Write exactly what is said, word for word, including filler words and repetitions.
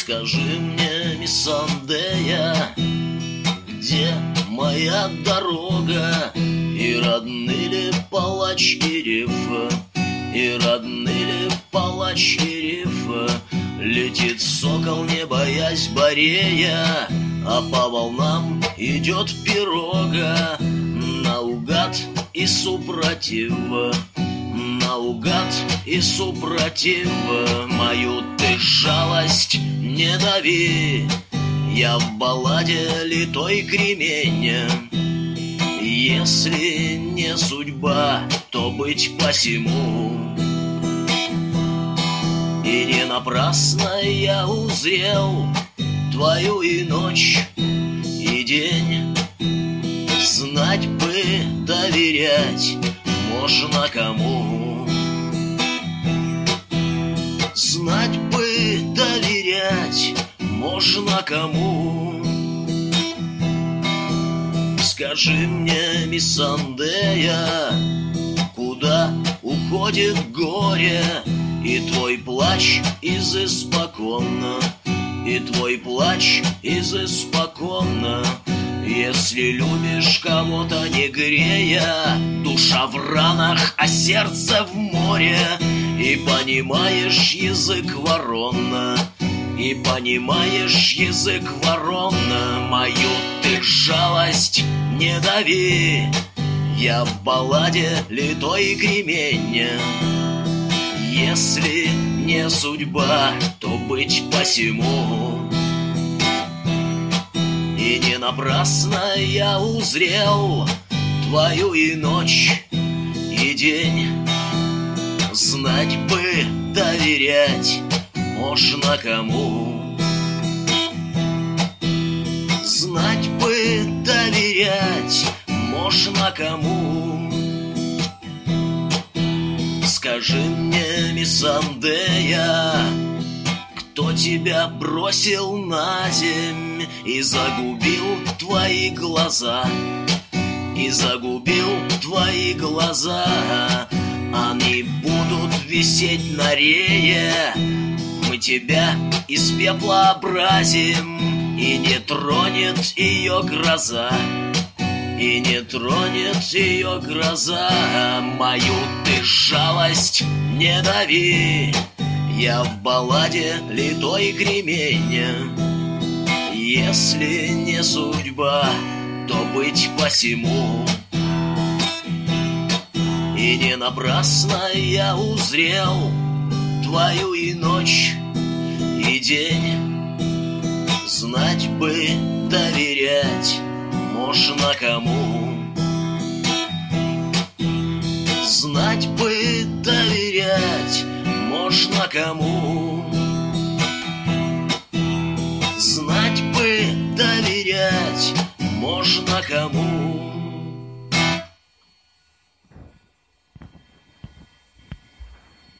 Скажи мне, мисс Андея, где моя дорога? И родны ли палач и риф? И родны ли палач и риф? Летит сокол, не боясь борея, а по волнам идет пирога. Наугад и супротив, наугад и супротив. Мою ты жалость не дави, я в балладе литой кремень. Если не судьба, то быть посему. И не напрасно я узрел твою и ночь, и день. Знать бы, доверять можно кому. Знать бы, доверять можно кому. Скажи мне, мисс Андея, куда уходит горе? И твой плач из испоконна, и твой плач из испоконна. Если любишь кого-то не грея, душа в ранах, а сердце в море. И понимаешь язык ворона, и понимаешь язык ворона. Мою ты жалость не дави, я в балладе литой кремень. Если не судьба, то быть посему. И не напрасно я узрел твою и ночь, и день. Знать бы, доверять можно кому. Знать бы, доверять можно кому. Скажи мне, мисс Андея, кто тебя бросил на земь и загубил твои глаза, и загубил твои глаза. Они будут висеть на рее, мы тебя из пепла образим, и не тронет ее гроза, и не тронет ее гроза. Мою ты жалость не дави, я в балладе литой кремень. Если не судьба, то быть посему. И не напрасно я узрел твою и ночь, и день. Знать бы, доверять можно кому. Знать бы, доверять можно кому. Знать бы, доверять можно кому.